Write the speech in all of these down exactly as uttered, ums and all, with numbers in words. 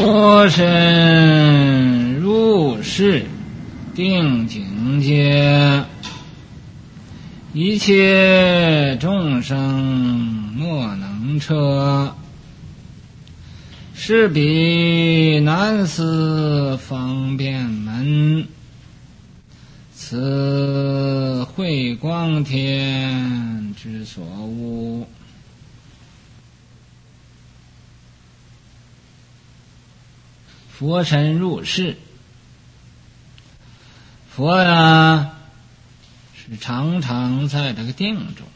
佛身入世定境界，一切众生莫能测，是彼难思方便门，此慧光天之所悟。佛身入世，佛呢是常常在这个定中，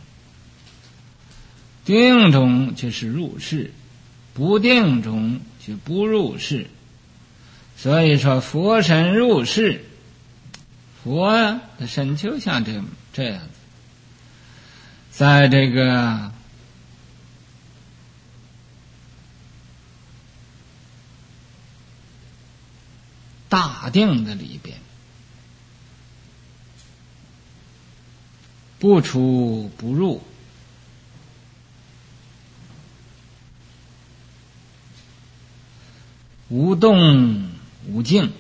定中就是入世，不定中就不入世。所以说佛身入世，佛的身就像这这样子，在这个大定的里边，不出不入，无动无静，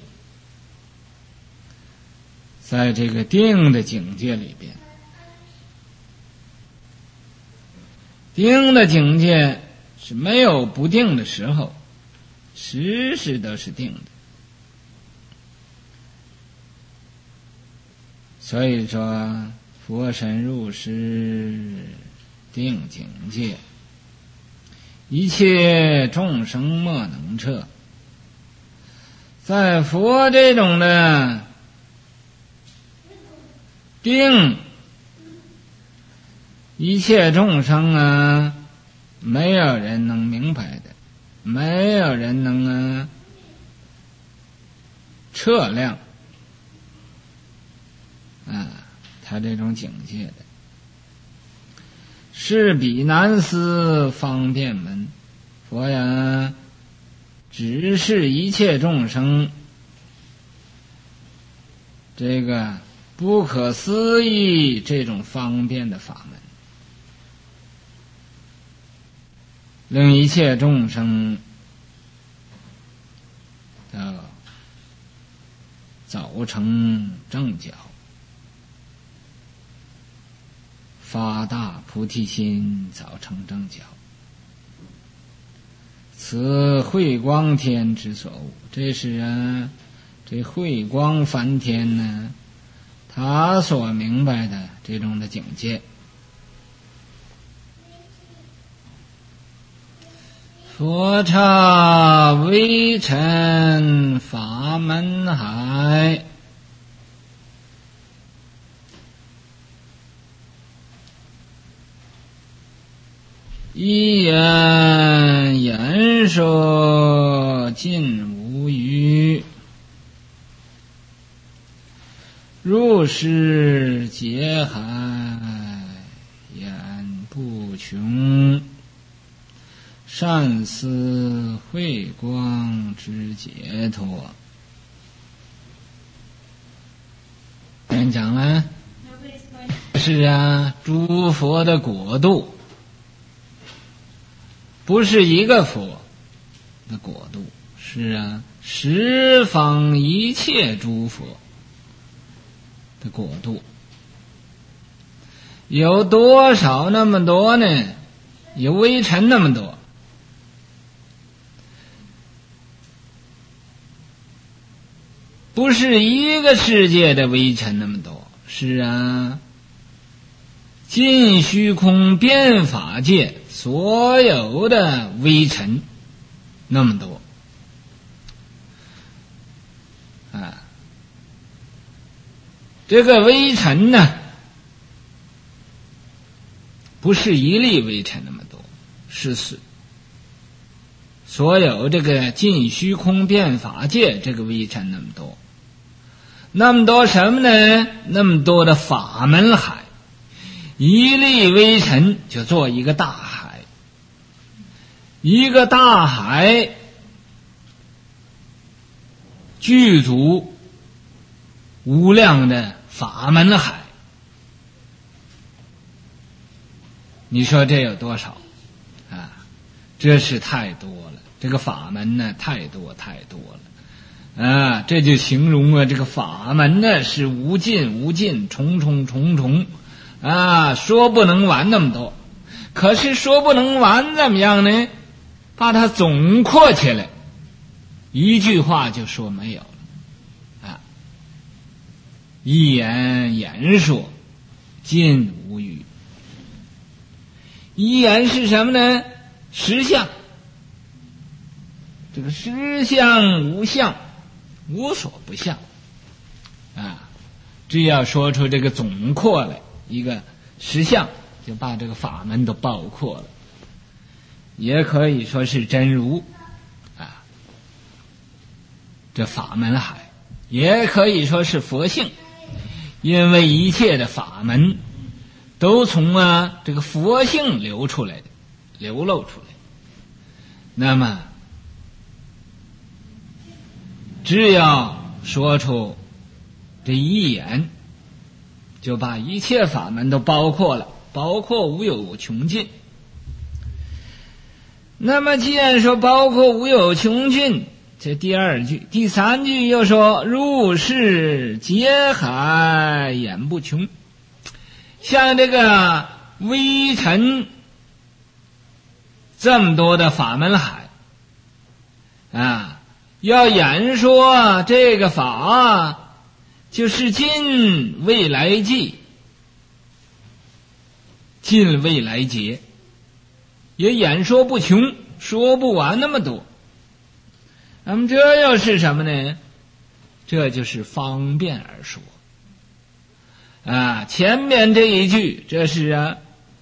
在这个定的境界里边，定的境界是没有不定的时候，时时都是定的。所以说佛身入世定境界，一切众生莫能测。在佛这种的定，一切众生啊，没有人能明白的，没有人能啊测量啊，他这种境界的，是彼难思方便门。佛呀，只是一切众生这个不可思议这种方便的法门，令一切众生都早成正觉，发大菩提心，早成正觉。此慧光天之所悟，这是啊，这慧光梵天呢，他所明白的这种的境界。佛刹微尘法门海，一言言说尽无余，入世劫海言不穷，善思慧光之解脱。人讲了，是啊，诸佛的国度不是一个佛的国度，是啊，十方一切诸佛的国度。有多少那么多呢？有微尘那么多，不是一个世界的微尘那么多，是啊，尽虚空遍法界所有的微尘那么多啊。这个微尘呢，不是一粒微尘那么多，是所有这个尽虚空遍法界这个微尘那么多。那么多什么呢？那么多的法门海，一粒微尘就做一个大海，一个大海具足无量的法门海。你说这有多少啊？这是太多了。 这个法门呢太多太多了啊，这就形容啊这个法门呢是无尽无尽，重重重重啊，说不能完那么多。可是说不能完怎么样呢？把它总括起来，一句话就说没有了啊！一言言说，尽无余。一言是什么呢？实相。这个实相无相，无所不相啊！只要说出这个总括来，一个实相，就把这个法门都包括了。也可以说是真如啊，这法门海，也可以说是佛性，因为一切的法门都从啊这个佛性流出来的，流露出来。那么只要说出这一言，就把一切法门都包括了，包括无有穷尽。那么既然说包括无有穷尽，这第二句，第三句又说入世皆海眼不穷。像这个微尘这么多的法门海啊，要演说这个法，就是尽未来际，尽未来劫，也演说不穷，说不完那么多。那么这又是什么呢？这就是方便而说啊。前面这一句，这是啊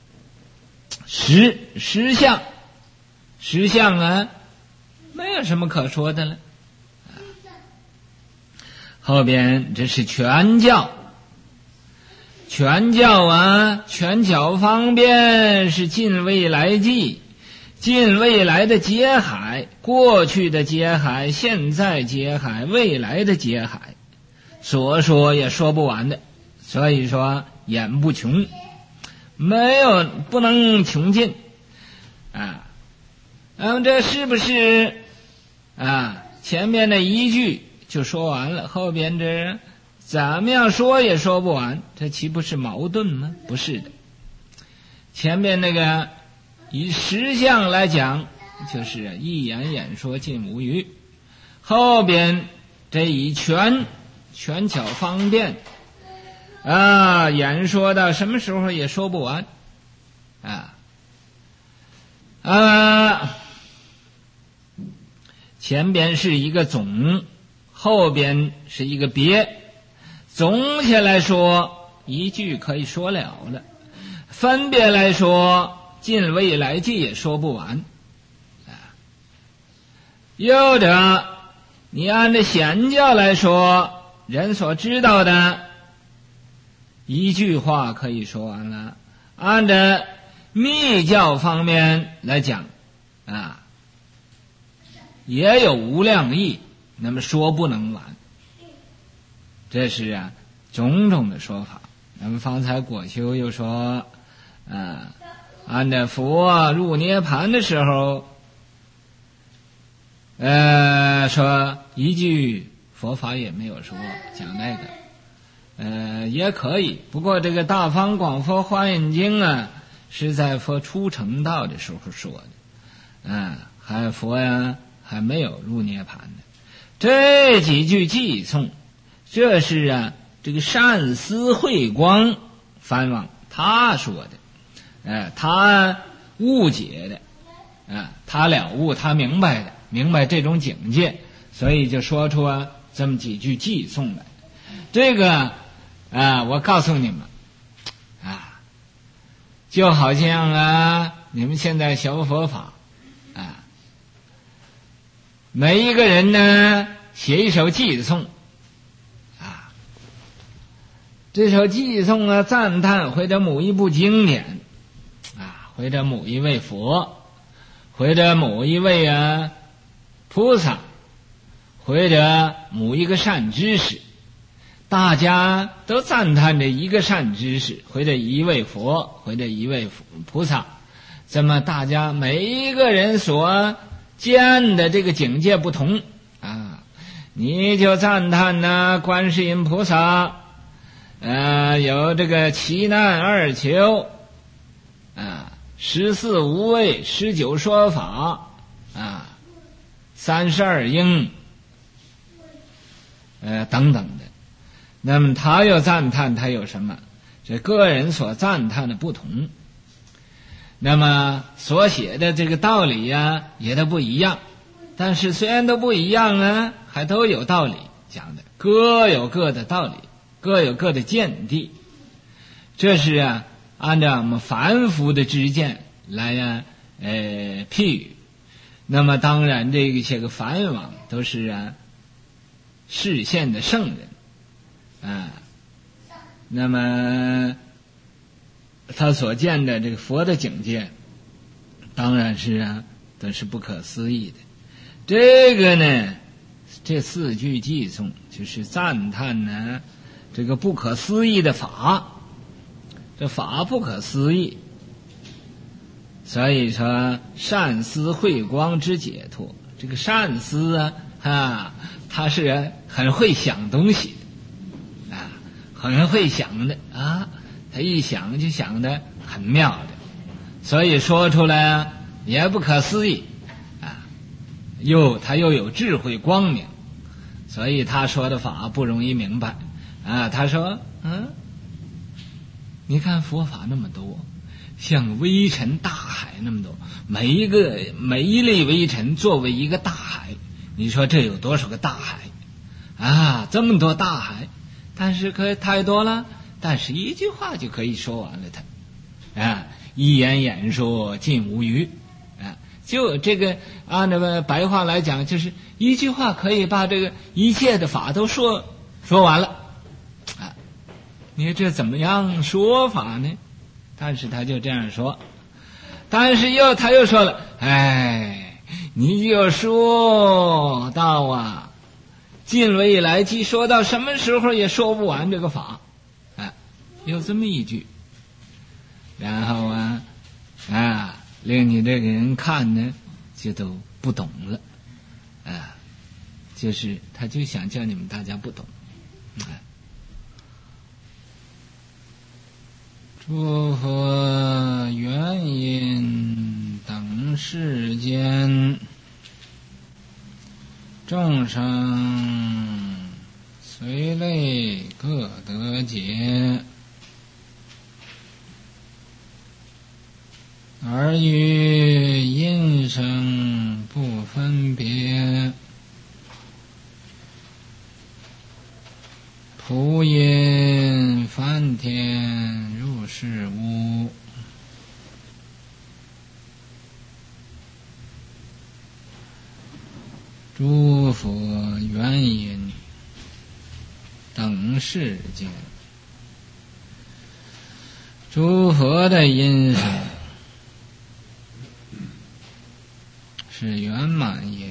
实实相，实相啊，没有什么可说的了。啊、后边这是全教，全教啊，全教方便是尽未来际，尽未来的劫海，过去的劫海，现在劫海，未来的劫海，所说也说不完的。所以说眼不穷，没有不能穷尽啊。那么这是不是啊？前面的一句就说完了，后边这怎么样说也说不完，这岂不是矛盾吗？不是的。前面那个以实相来讲，就是一言演说尽无余。后边这以全全巧方便啊，演说到什么时候也说不完啊啊！前边是一个总，后边是一个别。总起来说，一句可以说了了；分别来说，尽未来际也说不完。啊，又者，你按照显教来说，人所知道的一句话可以说完了；按照密教方面来讲，啊，也有无量义，那么说不能完。这是啊种种的说法。那么方才果修又说啊，按照佛入涅盘的时候，呃，说一句佛法也没有说，讲那个呃也可以。不过这个大方广佛华严经啊，是在佛出成道的时候说的，啊，还佛呀还没有入涅盘的。这几句偈颂，这是啊这个善思慧光梵王他说的，呃，他误解的，啊，他了悟，他明白的，明白这种境界，所以就说出啊这么几句偈颂来。这个啊，我告诉你们啊，就好像啊你们现在学佛法啊，每一个人呢写一首偈颂啊，这首偈颂啊赞叹或者某一部经典啊，或者某一位佛，或者某一位啊菩萨，或者某一个善知识，大家都赞叹着一个善知识，或者一位佛，或者一位菩萨。这么大家每一个人所见的这个境界不同啊，你就赞叹呢，观世音菩萨，呃，有这个七难二求，啊，十四无畏，十九说法，啊，三十二应，呃，等等的。那么他又赞叹他有什么？这个人所赞叹的不同。那么所写的这个道理呀，也都不一样，但是虽然都不一样呢，还都有道理讲的，各有各的道理，各有各的见地。这是啊，按照我们凡夫的知见来呀，呃，譬喻。那么当然，这些个梵王都是啊，示现的圣人啊，那么他所见的这个佛的境界，当然是啊，都是不可思议的。这个呢，这四句偈颂就是赞叹呢，这个不可思议的法，这法不可思议，所以说善思慧光之解脱。这个善思啊，啊，他是很会想东西的啊，很会想的啊。他一想就想得很妙的，所以说出来啊也不可思议啊，又他又有智慧光明，所以他说的法不容易明白啊。他说嗯，你看佛法那么多，像微尘大海那么多，每一个每一粒微尘作为一个大海，你说这有多少个大海啊？这么多大海，但是可太多了，但是一句话就可以说完了它，啊，一言演说尽无余，啊，就这个按照白话来讲，就是一句话可以把这个一切的法都说说完了，啊，你说这怎么样说法呢？但是他就这样说，但是又他又说了，哎，你就说到啊，近未来即说到什么时候也说不完这个法。有这么一句，然后啊啊，令你这个人看呢，就都不懂了啊，就是他就想叫你们大家不懂。啊，诸佛原因等世间，众生随类各得解。而于因声不分别，普因梵天入世无。诸佛原因等世间，诸佛的因声是圆满因，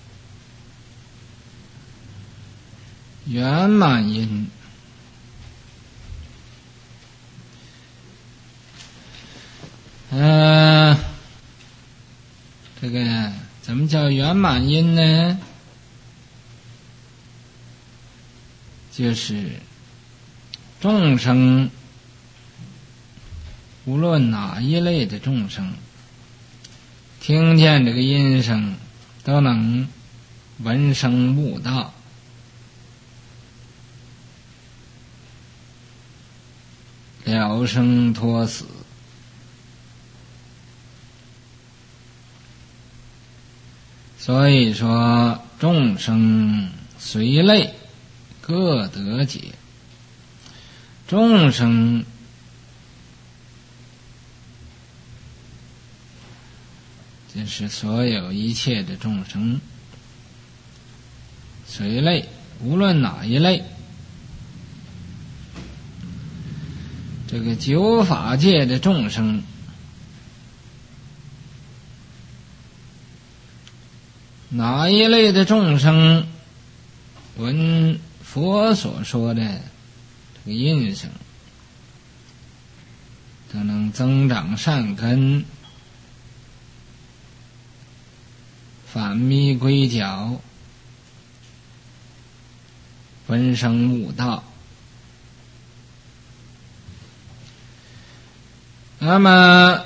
圆满因呃，这个怎么叫圆满因呢？就是众生，无论哪一类的众生，听见这个音声都能闻声悟道，了生脱死。所以说众生随类各得解，众生就是所有一切的众生，随类无论哪一类，这个九法界的众生，哪一类的众生闻佛所说的这个音声，都能增长善根， 反迷归角，闻声悟道。那么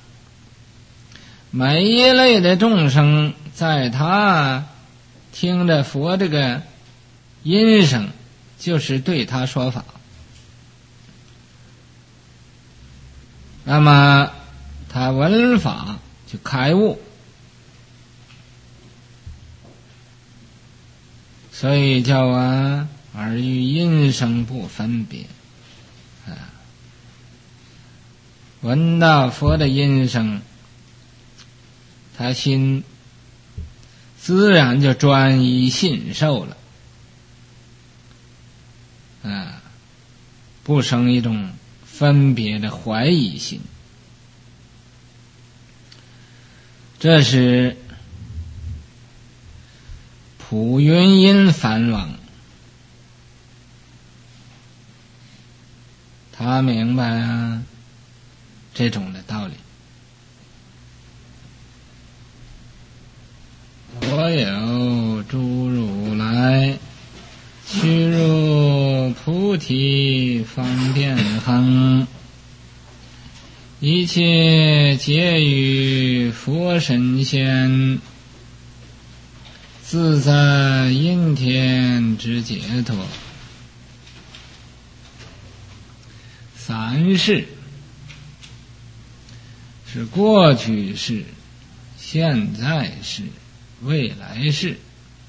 每一类的众生，在他听着佛这个音声，就是对他说法，那么他闻法就开悟，所以叫啊耳与音声不分别啊。闻到佛的音声，他心自然就专一信受了啊，不生一种分别的怀疑心。这是普云音梵王，他明白啊这种的道理。我有诸如来，须入菩提方便行，一切皆于佛神仙，自在阴天之解脱。三世是过去世、现在世、未来世。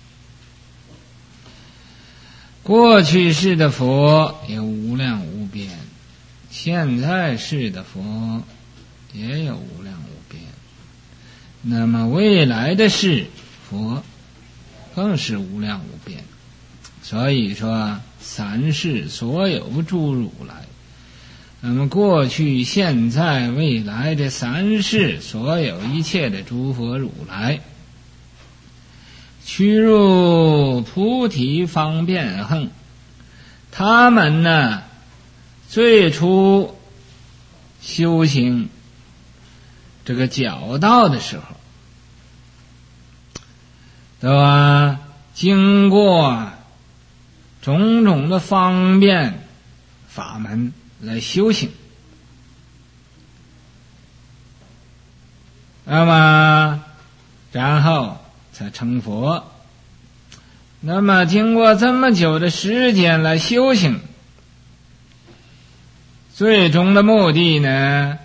过去世的佛有无量无边，现在世的佛也有无量无边，那么未来的世佛更是无量无边。所以说三世所有诸如来，那么过去现在未来这三世所有一切的诸佛如来，趋入菩提方便行，他们呢最初修行这个教道的时候，对吧？经过种种的方便法门来修行，那么然后才成佛。那么经过这么久的时间来修行，最终的目的呢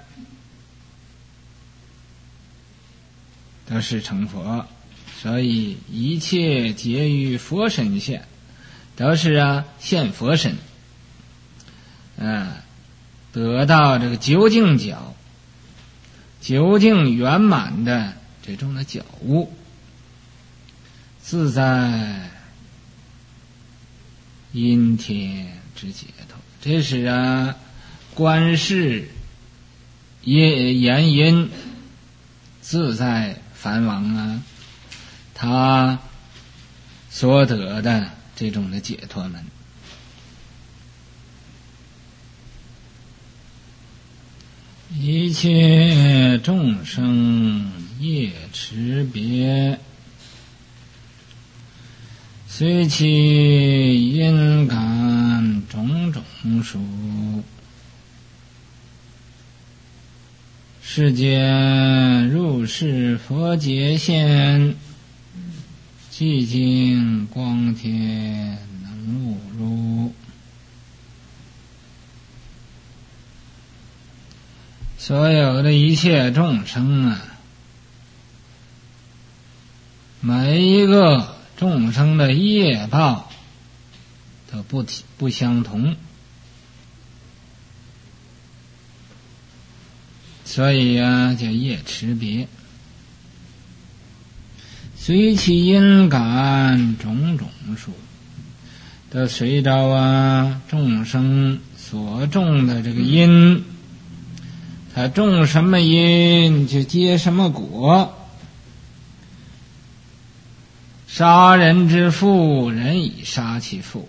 都是成佛。所以一切皆于佛身现，都是啊现佛身啊，得到这个究竟觉，究竟圆满的这种的觉悟，自在阴天之解脱。这是啊观世言音自在梵王啊他所得的这种的解脱门。一切众生业持别，随其因感种种属，世间入世佛界现，寂静光天能悟入。所有的一切众生啊，每一个众生的业报都不不相同，所以啊叫业持别。随其因感种种数，都随着啊众生所种的这个因，他种什么因就结什么果。杀人之父，人以杀其父；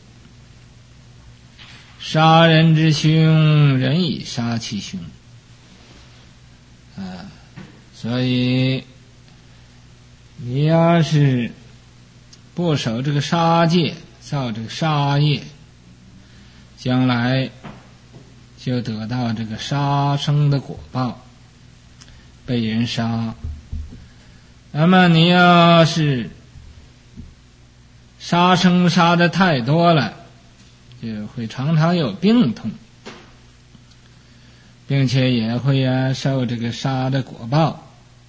杀人之兄，人以杀其兄。啊，所以你要是不守这个杀戒，造这个杀业，将来就得到这个杀生的果报，被人杀。那么你要是杀生杀的太多了，就会常常有病痛，并且也会啊受这个杀的果报。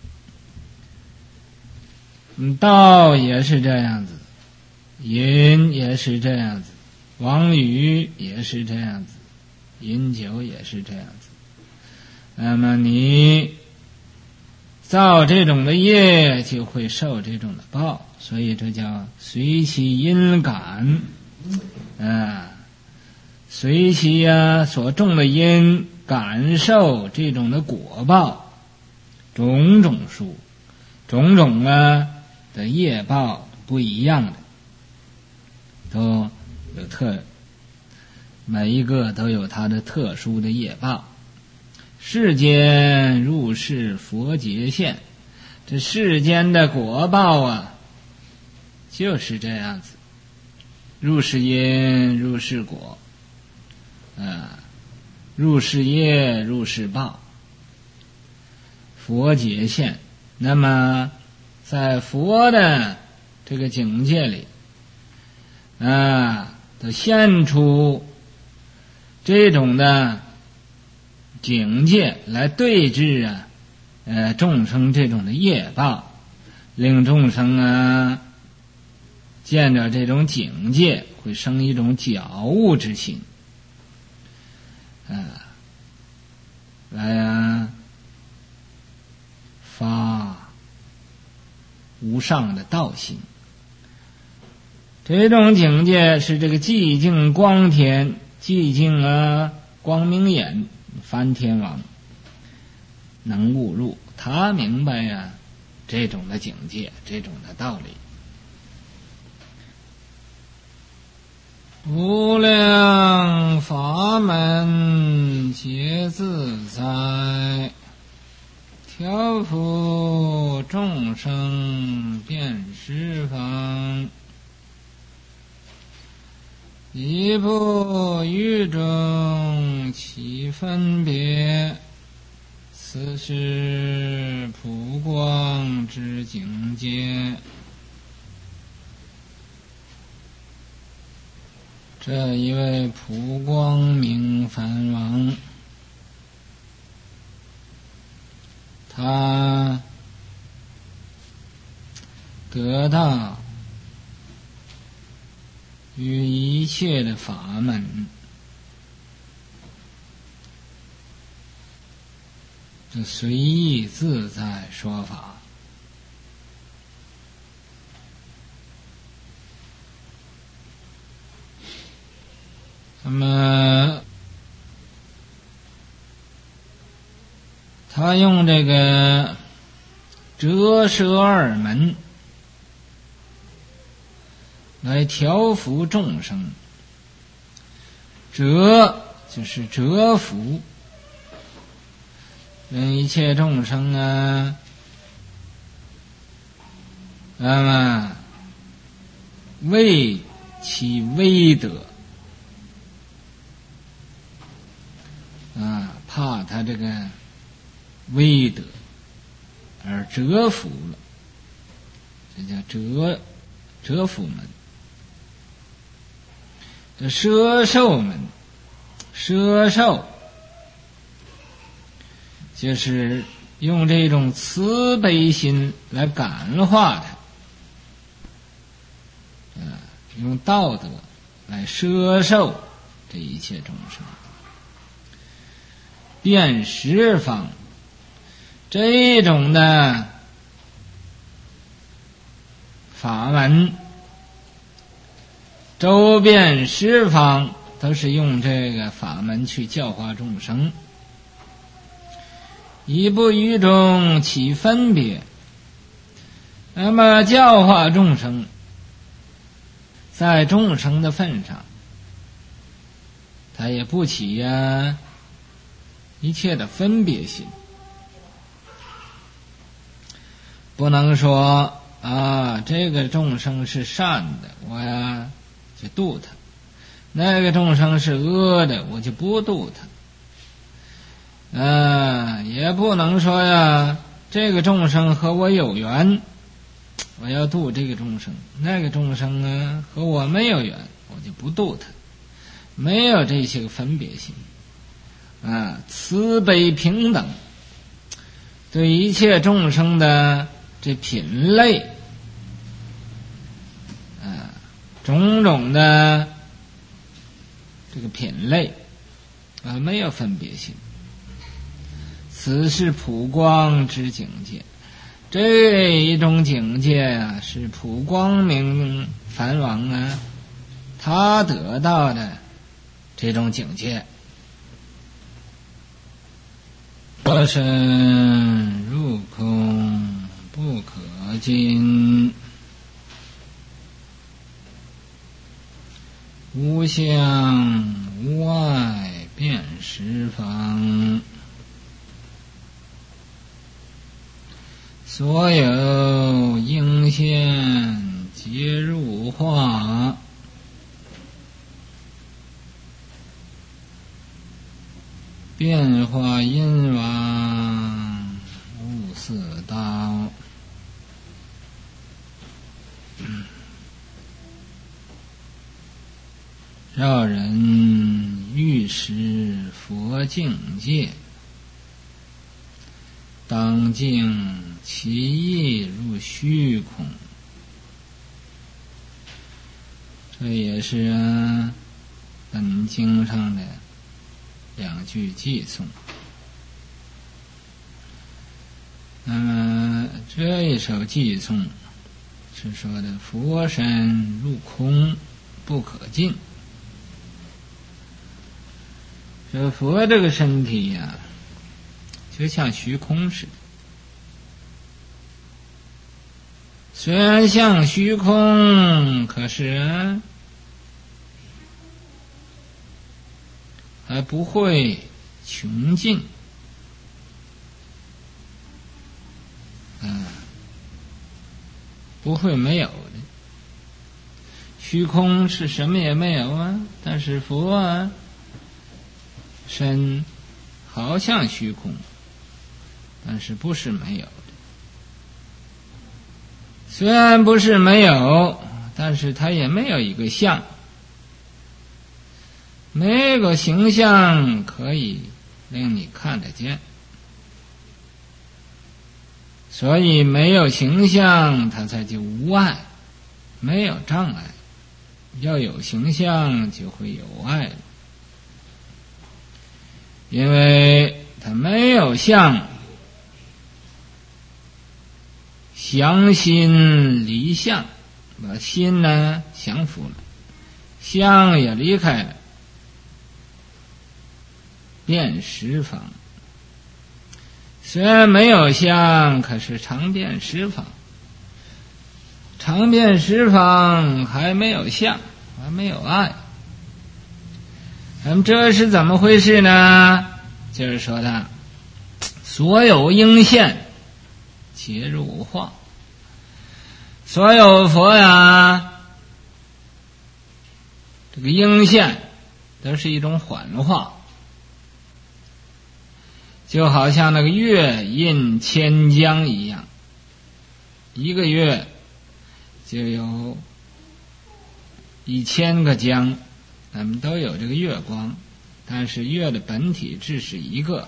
嗯，道也是这样子，饮也是这样子，妄语也是这样子，饮酒也是这样子。那么你造这种的业，就会受这种的报，所以这叫随其因感啊，随其呀、啊、所种的因，感受这种的果报，种种数，种种啊的业报不一样的，都有特，每一个都有它的特殊的业报。世间入世佛劫现，这世间的果报啊，就是这样子，入世因，入世果，啊，入世业，入世报，佛劫现。那么在佛的这个境界里啊，都现出这种的境界来对治啊，呃，众生这种的业报，令众生啊见着这种境界，会生一种觉悟之心，啊，来啊发无上的道心。这种境界是这个寂静光天，寂静啊光明眼梵天王能悟入，他明白呀、啊、这种的境界，这种的道理。无量法门皆自在，调伏众生遍十方，一不于中起分别，此是普光之境界。这一位普光明梵王，他得到与一切的法门这随意自在说法，那么他用这个折舍二门来调伏众生。折就是折服，让一切众生啊，那么为其威德啊，怕他这个威德而折服了，这叫折折服门。这摄受门，摄受就是用这种慈悲心来感化他，啊，用道德来摄受这一切众生。遍十方，这种的法门，周遍十方都是用这个法门去教化众生，以不于中起分别。那么教化众生，在众生的份上，他也不起呀、啊、一切的分别心，不能说啊，这个众生是善的，我呀就度他；那个众生是恶的，我就不度他。啊，也不能说呀，这个众生和我有缘，我要度这个众生；那个众生啊和我没有缘，我就不度他。没有这些个分别心啊，慈悲平等，对一切众生的这品类啊，种种的这个品类啊，没有分别心。此是普光之境界，这一种境界啊，是普光明梵王啊他得到的这种境界。我身入空不可尽，无相无碍遍十方，所有应现皆入化，变化因王无四道。让人欲识佛境界，当尽其意入虚空。这也是啊本经上的两句偈颂。那么这一首偈颂是说的佛身入空不可尽。这佛这个身体呀、啊，就像虚空似的，虽然像虚空，可是啊还不会穷尽。嗯，不会没有的。虚空是什么也没有啊，但是佛啊身好像虚空，但是不是没有的。虽然不是没有，但是它也没有一个相，没有个形象可以令你看得见。所以没有形象，它才就无碍，没有障碍。要有形象，就会有碍了。因为它没有相，降心离相，把心呢降服了，相也离开了，遍十方。虽然没有相，可是常遍十方。常遍十方还没有相，还没有爱。那么这是怎么回事呢？就是说的所有应现皆入化，所有佛呀，这个应现都是一种幻化，就好像那个月印千江一样，一个月就有一千个江，咱们都有这个月光，但是月的本体只是一个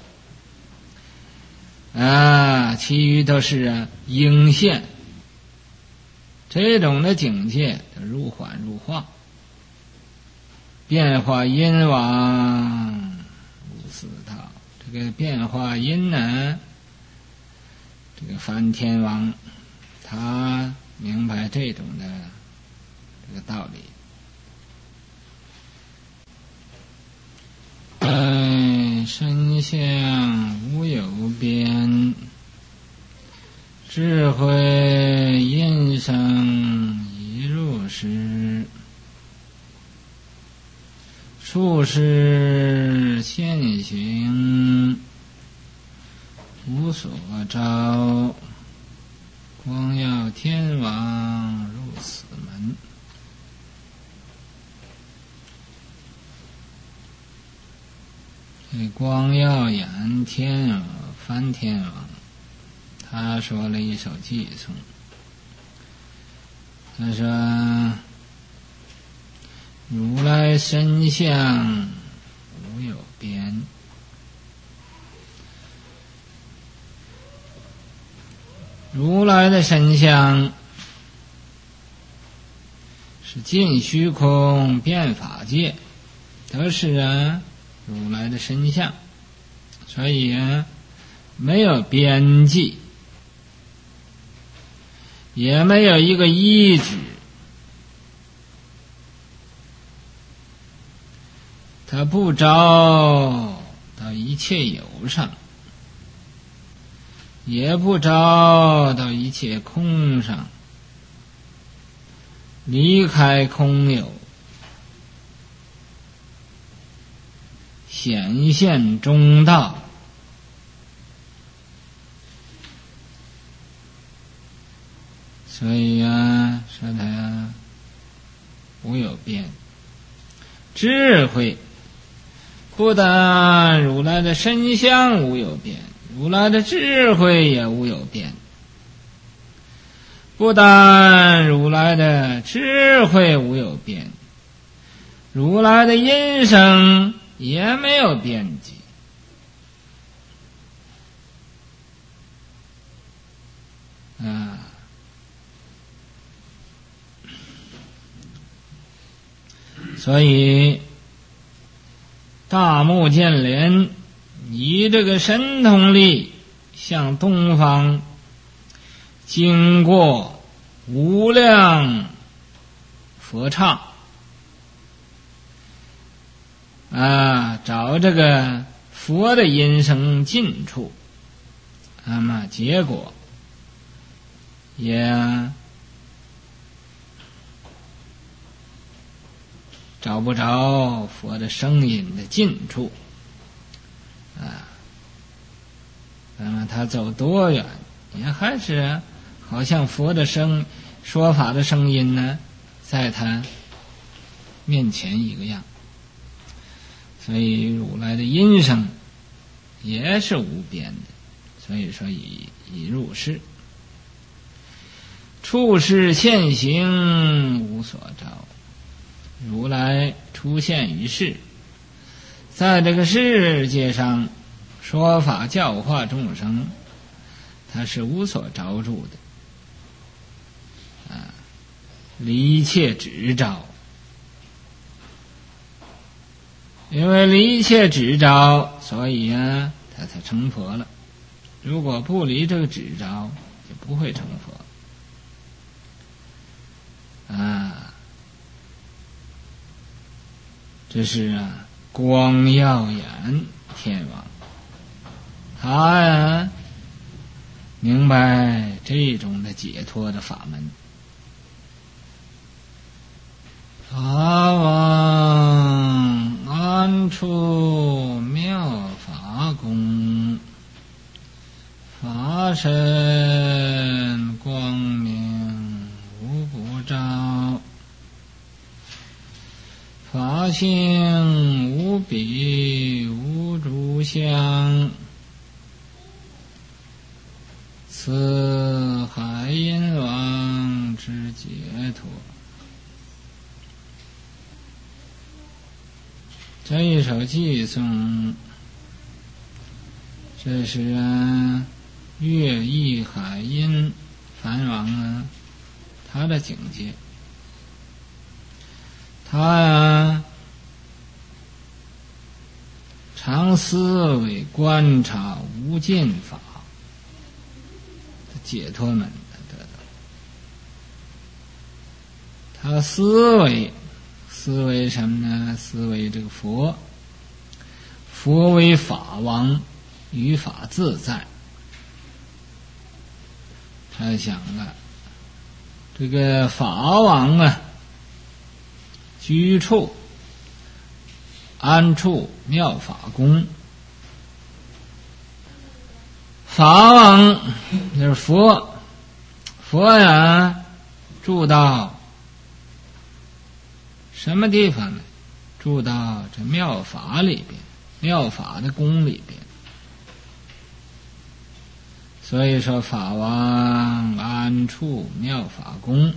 啊，其余都是啊应现。这种的境界入幻入化，变化因王无四道。这个变化因呢，这个梵天王他明白这种的这个道理。哎，身相无有边，智慧因生已入识，处事现行无所招， 光耀天王入死门。这光耀眼天王梵天王，他说了一首偈颂。他说：如来身相无有边，如来的身相是尽虚空遍法界，都是啊如来的身相，所以啊没有边际，也没有一个依止，他不着到一切有上，也不着到一切空上，离开空有，显现中道。所以啊，说他无有边。智慧不但如来的身相无有边，如来的智慧也无有边。不但如来的智慧无有边，如来的音声也没有边际。啊，所以大目犍连以这个神通力向东方经过无量佛刹啊，找这个佛的音声近处，那么结果也找不着佛的声音的近处啊。那么他走多远，也还是好像佛的声说法的声音呢，在他面前一个样。所以如来的音声也是无边的，所以说以以入世，处世现行无所着。如来出现于世，在这个世界上说法教化众生，他是无所着住的啊，离一切执着。因为离一切执着，所以啊他才成佛了。如果不离这个执着，就不会成佛啊。这是啊光耀眼天王，他呀明白这种的解脱的法门。法王安处妙法宫，法身光明无不照，法性无比无诸相，此海阴王之解脱。这一首偈颂，这是啊乐意海阴梵王啊他的境界。他呀常思维观察无尽法，解脱门得到。他思维思维什么呢？思维这个佛，佛为法王，于法自在。他想了，这个法王啊，居处安处妙法宫。法王就是佛， 佛呀住到什么地方呢？住到这妙法里边，妙法的宫里边。所以说法王安处妙法宫，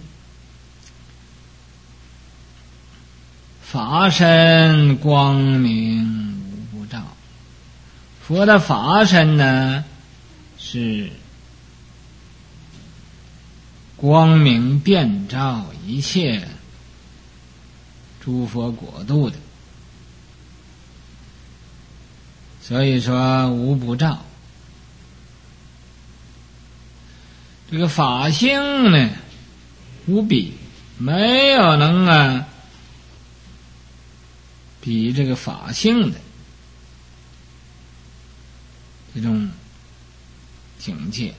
法身光明无不照。佛的法身呢是光明遍照一切诸佛国度的，所以说无不照。这个法性呢无比，没有能啊比这个法性的这种境界。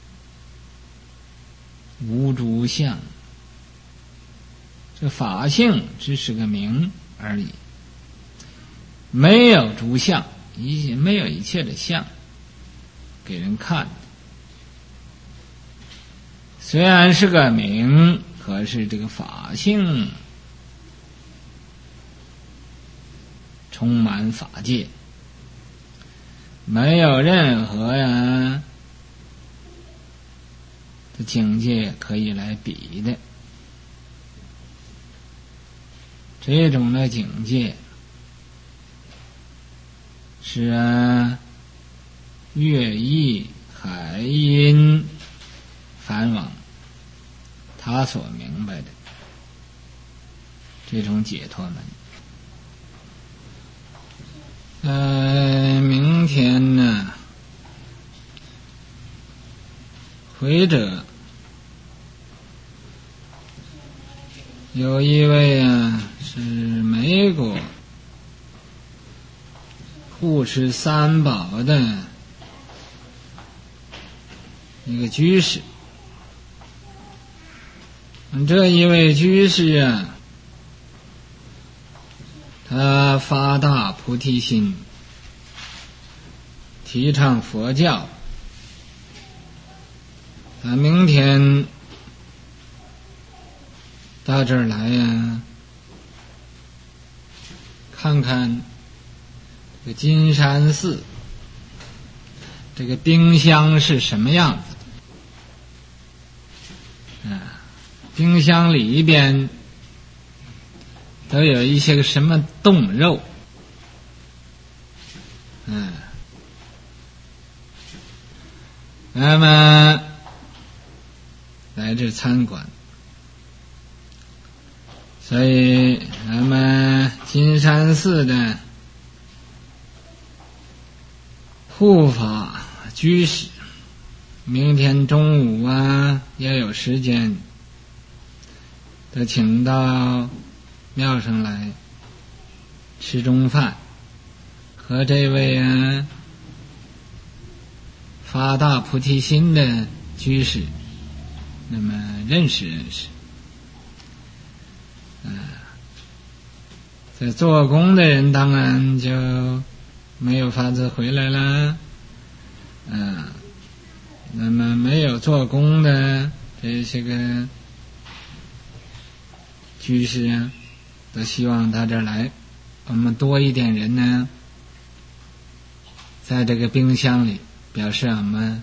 无诸相，这法性只是个名而已，没有诸相，一没有一切的相给人看。虽然是个名，可是这个法性充满法界，没有任何呀的境界可以来比的。这种的境界是啊乐意海音梵王他所明白的这种解脱门。呃，明天呢，回者有一位啊是美国护持三宝的一个居士。这一位居士啊，他发大菩提心，提倡佛教。他明天到这儿来呀，看看这个金山寺这个冰箱是什么样子啊？冰箱里边都有一些个什么冻肉，嗯，那么来这参观。所以咱们金山寺的护法居士明天中午啊要有时间都请到庙上来吃中饭，和这位啊发大菩提心的居士那么认识认识。啊，在做工的人当然就没有法子回来了，啊，那么没有做工的这些个居士啊，都希望到这儿来，我们多一点人呢，在这个冰箱里，表示我们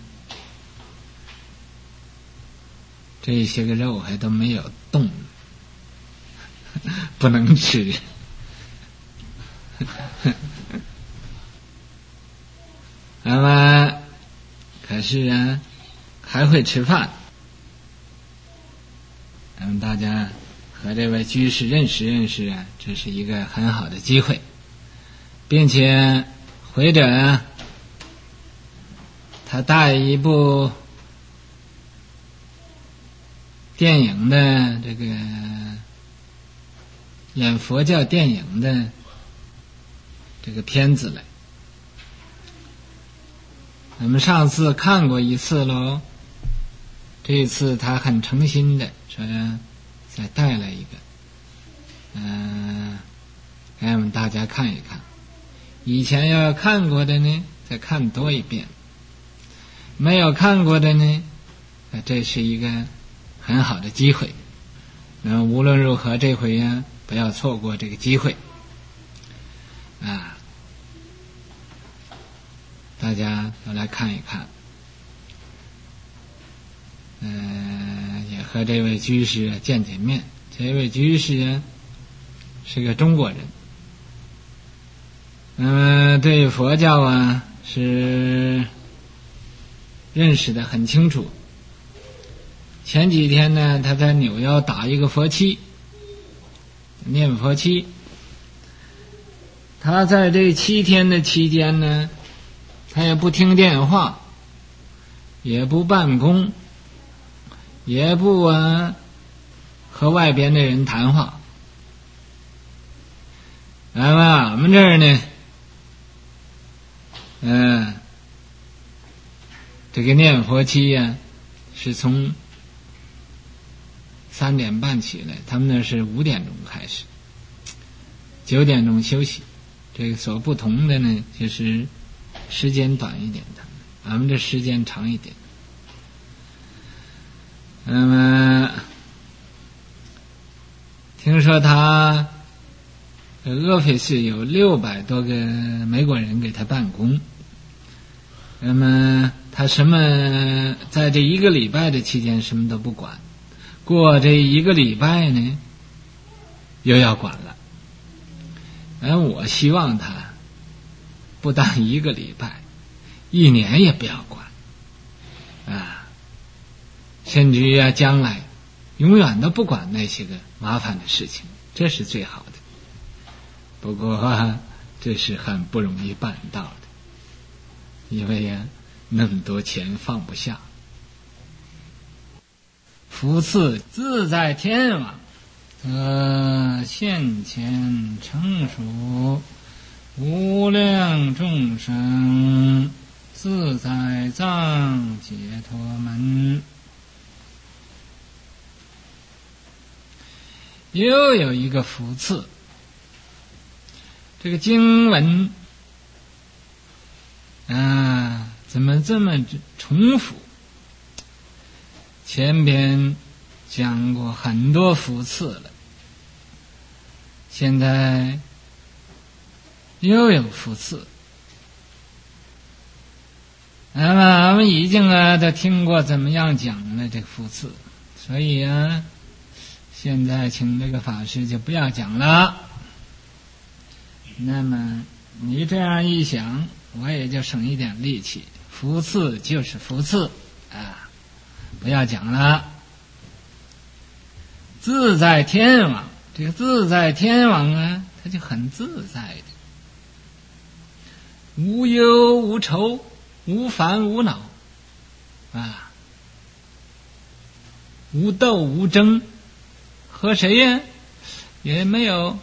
这些个肉还都没有冻，不能吃。那么可是啊还会吃饭，咱们大家和这位居士认识认识啊，这是一个很好的机会，并且回者啊他带一部电影的这个演佛教电影的这个片子来，我们上次看过一次喽，这一次他很诚心的说再带来一个，嗯、呃，给我们大家看一看。以前要看过的呢，再看多一遍；没有看过的呢，这是一个很好的机会。那无论如何，这回呀，不要错过这个机会啊！大家都来看一看，嗯、呃，也和这位居士见见面。这位居士啊，是个中国人，那么对佛教啊是认识的很清楚。前几天呢，他在纽约打一个佛七，念佛七。他在这七天的期间呢，他也不听电话，也不办公，也不啊和外边的人谈话。那么俺们这儿呢，嗯、呃，这个念佛期呀、啊，是从三点半起来，他们那是五点钟开始，九点钟休息。这个所不同的呢，就是时间短一点的，俺们这时间长一点。那么听说他俄斐市有六百多个美国人给他办公，那么他什么在这一个礼拜的期间什么都不管，过这一个礼拜呢又要管了。而我希望他不但一个礼拜，一年也不要管啊，甚至于啊将来永远都不管那些个麻烦的事情，这是最好的。不过、啊、这是很不容易办到的，因为呀、啊、那么多钱放不下。福赐自在天王，则现前成熟无量众生自在藏解脱门。又有一个福赐，这个经文啊，怎么这么重复？前边讲过很多福赐了，现在又有福赐。那么俺们已经啊都听过怎么样讲了这个福赐，所以啊现在请这个法师就不要讲了。那么你这样一想，我也就省一点力气，福赐就是福赐啊，不要讲了。自在天王，这个自在天王啊，他就很自在的，无忧无愁，无烦无恼啊，无斗无争，和谁呀也没有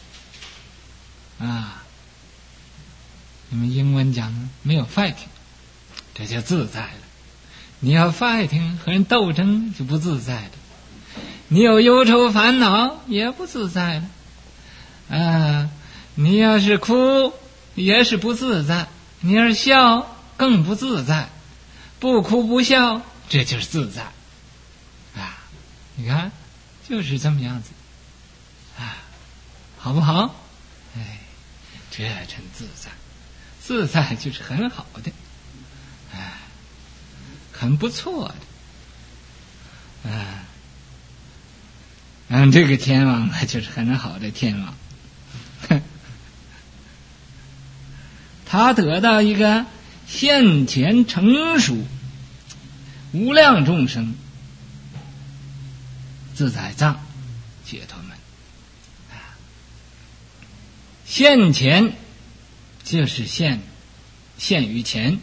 啊，你们英文讲没有 fighting， 这就自在了。你要 fighting 和人斗争就不自在了，你有忧愁烦恼也不自在了啊，你要是哭也是不自在，你要是笑更不自在，不哭不笑这就是自在啊！你看就是这么样子啊，好不好？哎，这真自在，自在就是很好的，哎，很不错的，啊，嗯，这个天王就是很好的天王，他得到一个现前成熟无量众生自在藏解脱门。现前就是现现于前，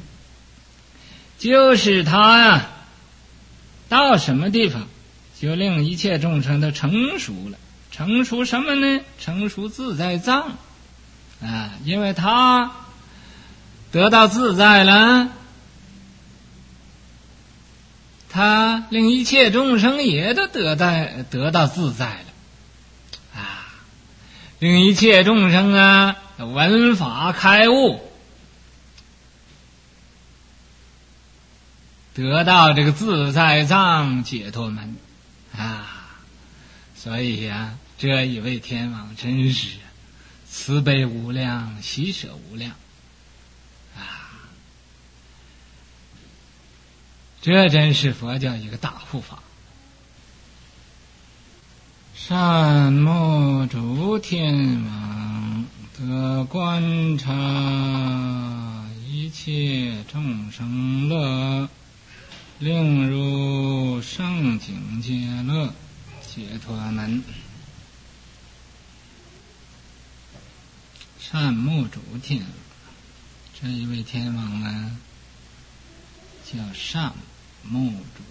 就是他呀、啊、到什么地方就令一切众生都成熟了。成熟什么呢？成熟自在藏啊，因为他得到自在了，他令一切众生也都得到得到自在了啊，令一切众生啊闻法开悟，得到这个自在藏解脱门啊，所以呀、啊，这一位天王真是慈悲无量，喜舍无量啊！这真是佛教一个大护法。善目诸天王，得观察一切众生乐，令入圣境界乐，解脱门。善目主天，这一位天王呢，叫善目主。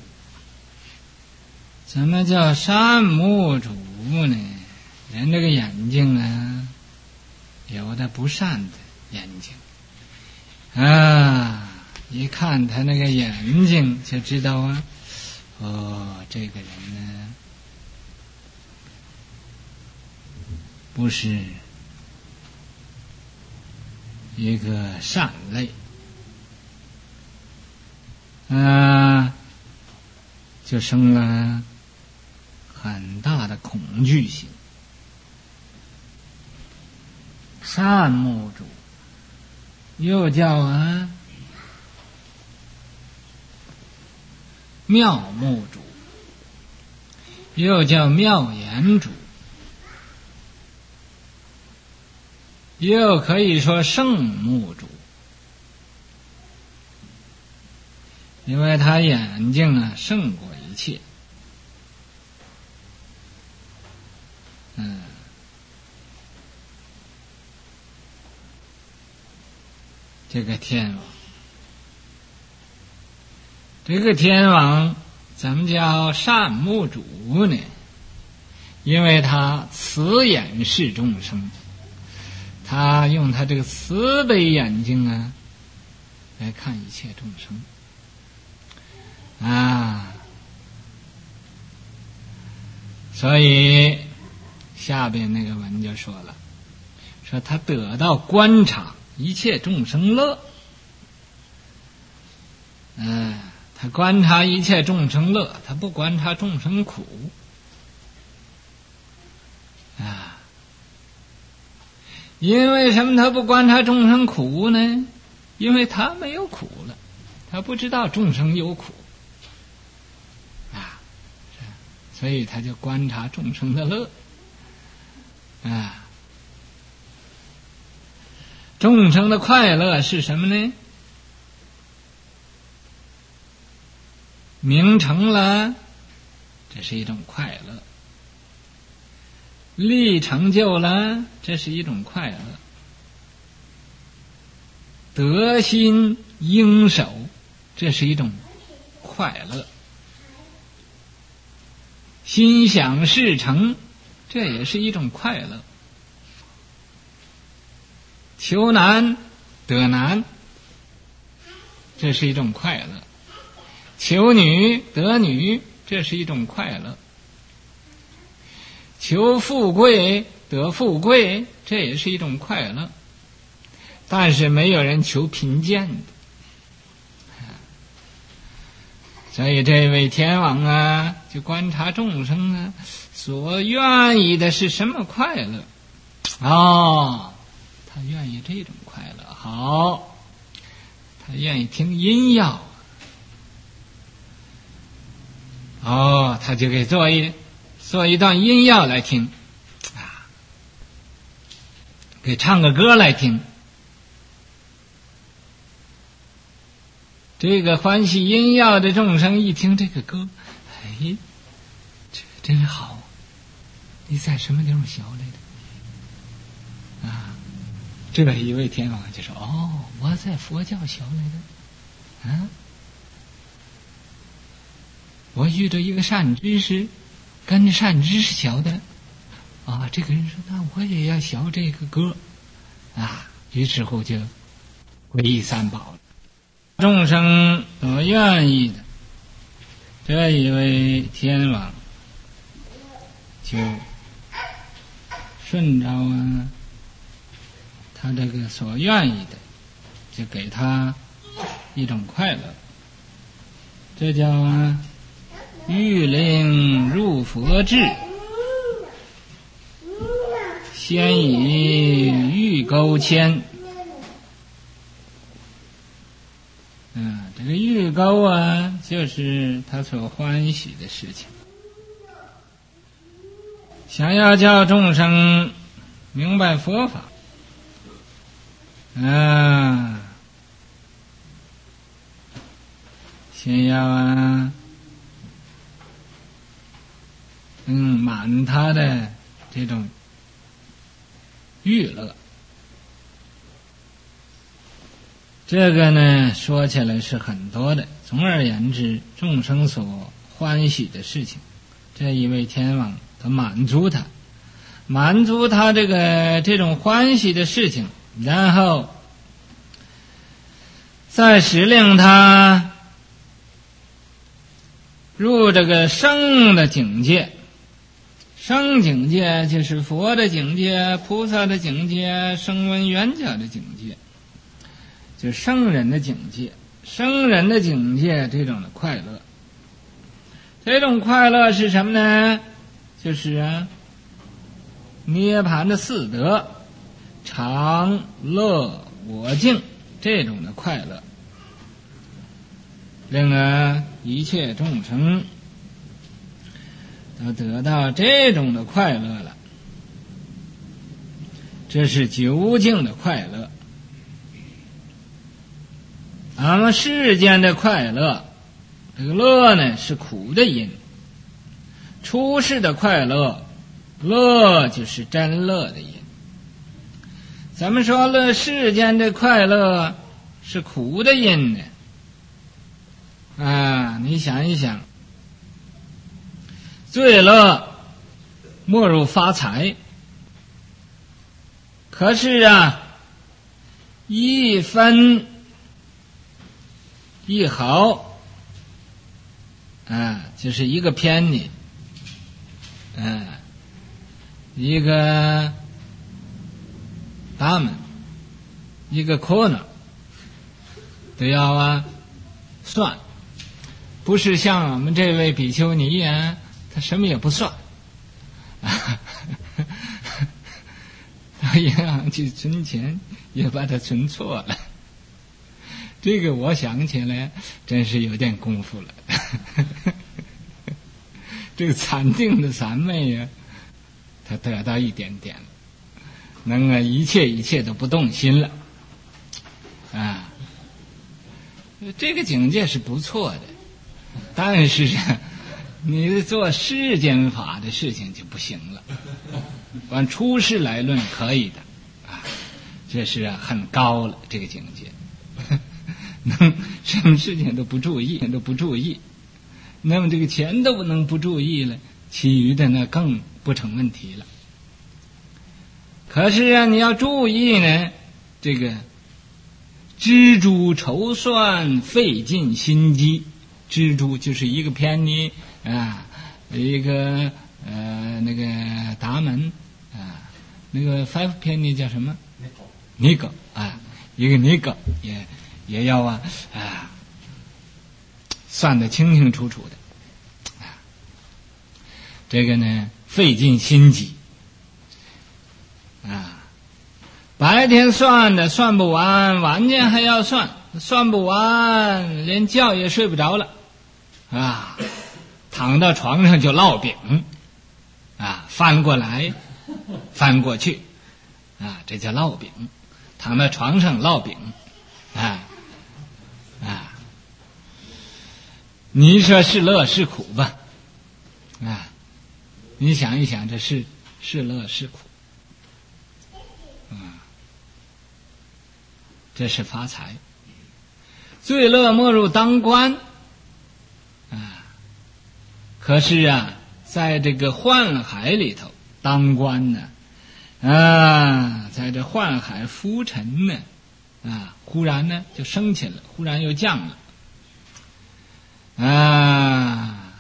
怎么叫善目主呢？人这个眼睛啊，有的不善的眼睛啊，一看他那个眼睛就知道啊，哦，这个人呢，不是一个善类，啊，就生了很大的恐惧心。善目主又叫啊妙目主，又叫妙言主，又可以说圣目主，因为他眼睛啊胜过一切。嗯，这个天王，这个天王怎么叫善目主呢？因为他慈眼视众生，他用他这个慈悲眼睛啊来看一切众生啊，所以下边那个文就说了，说他得到观察一切众生乐，嗯、呃，他观察一切众生乐，他不观察众生苦啊。因为什么他不观察众生苦呢？因为他没有苦了，他不知道众生有苦啊，所以他就观察众生的乐啊。众生的快乐是什么呢？名成了，这是一种快乐；力成就了，这是一种快乐；得心应手，这是一种快乐；心想事成，这也是一种快乐；求男得男，这是一种快乐；求女得女，这是一种快乐；求富贵得富贵，这也是一种快乐。但是没有人求贫贱的，所以这位天王啊，就观察众生啊，所愿意的是什么快乐？哦，他愿意这种快乐，好，他愿意听音乐，哦，他就给做一做一段音乐来听啊，给唱个歌来听。这个欢喜音乐的众生一听这个歌，哎，这个真好，你在什么地方学来的啊？这个一位天王就说，哦，我在佛教学来的啊，我遇到一个善知识，跟着善知识学的啊。这个人说，那我也要学这个歌啊，于是乎就皈依三宝了。众生所愿意的，这一位天王就顺着啊他这个所愿意的，就给他一种快乐，这叫啊欲令入佛智，先以欲钩牵。嗯，这个欲钩啊，就是他所欢喜的事情。想要叫众生明白佛法，啊，先要啊，嗯，满他的这种欲乐。这个呢，说起来是很多的。总而言之，众生所欢喜的事情，这一位天王他满足他，满足他这个这种欢喜的事情，然后再使令他入这个生的境界。生境界就是佛的境界、菩萨的境界、声闻缘觉的境界，就生人的境界。生人的境界这种的快乐，这种快乐是什么呢？就是啊，涅槃的四德，常乐我净，这种的快乐，令啊一切众生都得到这种的快乐了。这是究竟的快乐。俺们世间的快乐，这个乐呢是苦的因，出世的快乐，乐就是真乐的因。咱们说了世间的快乐是苦的因呢，啊，你想一想，最乐莫如发财，可是啊，一分一毫啊，就是一个偏呢，啊，一个达门，一个 corner 都要啊算，不是像我们这位比丘尼啊，他什么也不算，啊，到银行去存钱也把它存错了。这个我想起来真是有点功夫了。这个禅定的三昧呀、啊，他得到一点点了，能啊一切一切都不动心了啊。这个境界是不错的，但是啊，你做世间法的事情就不行了。按出世来论可以的啊，这是啊很高了这个境界。能什么事情都不注意，都不注意，那么这个钱都不能不注意了，其余的呢更不成问题了。可是啊，你要注意呢，这个蜘蛛筹算，费尽心机。蜘蛛就是一个偏呢啊，一个呃那个达门啊，那个 five 偏呢叫什么？尼格啊，一个尼格也。也要啊啊，算得清清楚楚的啊。这个呢，费尽心机啊，白天算的算不完，晚间还要算，算不完，连觉也睡不着了啊，躺到床上就烙饼啊，翻过来，翻过去啊，这叫烙饼，躺在床上烙饼啊。啊，你说是乐是苦吧？啊，你想一想，这是是乐是苦？啊，这是发财。最乐莫如当官啊！可是啊，在这个幻海里头当官呢，啊，在这幻海浮沉呢。啊，忽然呢就升起了，忽然又降了，啊，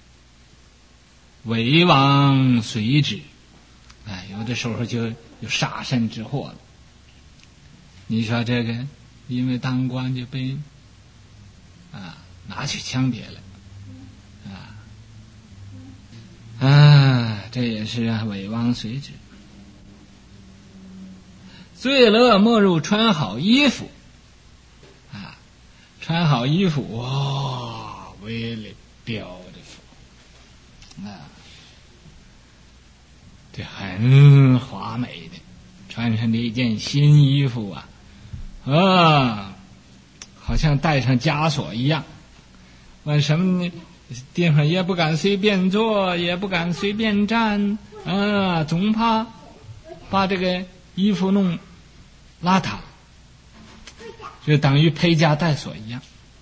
为王随之，哎，有的时候就有杀身之祸了。你说这个，因为当官就被啊拿去枪毙了，啊， 这也是伪王随之。最乐莫如穿好衣服啊，穿好衣服，哇，为了标的啊，这很华美的，穿上这一件新衣服啊，啊，好像带上枷锁一样。完什么呢？地方也不敢随便坐，也不敢随便站啊，总怕把这个衣服弄邋遢，就等于披枷带锁一样。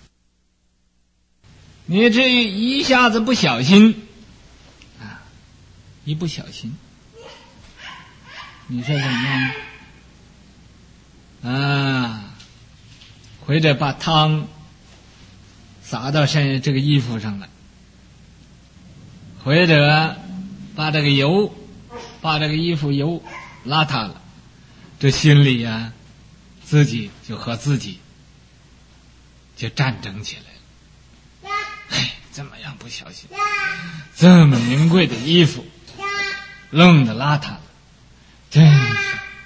你至于一下子不小心啊，一不小心，你说怎么样啊？或者把汤洒到身这个衣服上来，或者把这个油把这个衣服油邋遢了，这心里呀、啊、自己就和自己就战争起来了。哎，怎么样不小心，这么名贵的衣服弄得邋遢了，真是，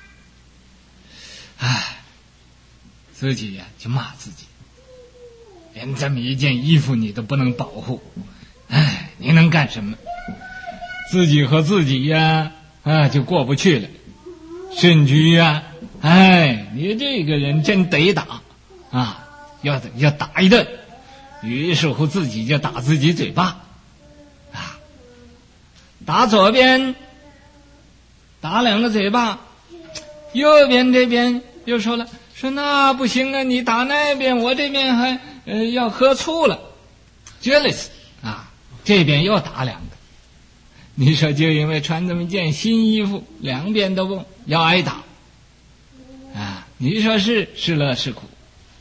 哎，自己呀、啊、就骂自己，连这么一件衣服你都不能保护，哎，你能干什么？自己和自己呀、啊，啊，就过不去了。甚至于啊，哎，你这个人真得打啊，要要打一顿。于是乎自己就打自己嘴巴啊，打左边打两个嘴巴，右边这边又说了，说那不行啊，你打那边，我这边还呃要喝醋了 jealous 啊，这边又打两个。你说就因为穿这么一件新衣服，两边都不要挨打啊，你说是是乐是苦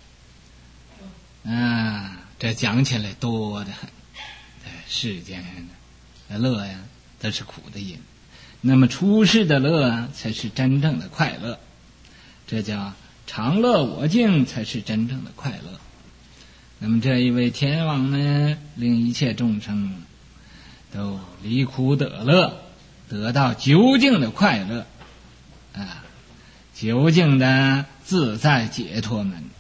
啊？这讲起来多得很，世间的乐呀都是苦的因，那么出世的乐啊才是真正的快乐，这叫常乐我净才是真正的快乐。那么这一位天王呢，令一切众生都离苦得乐，得到究竟的快乐啊，究竟的自在解脱门。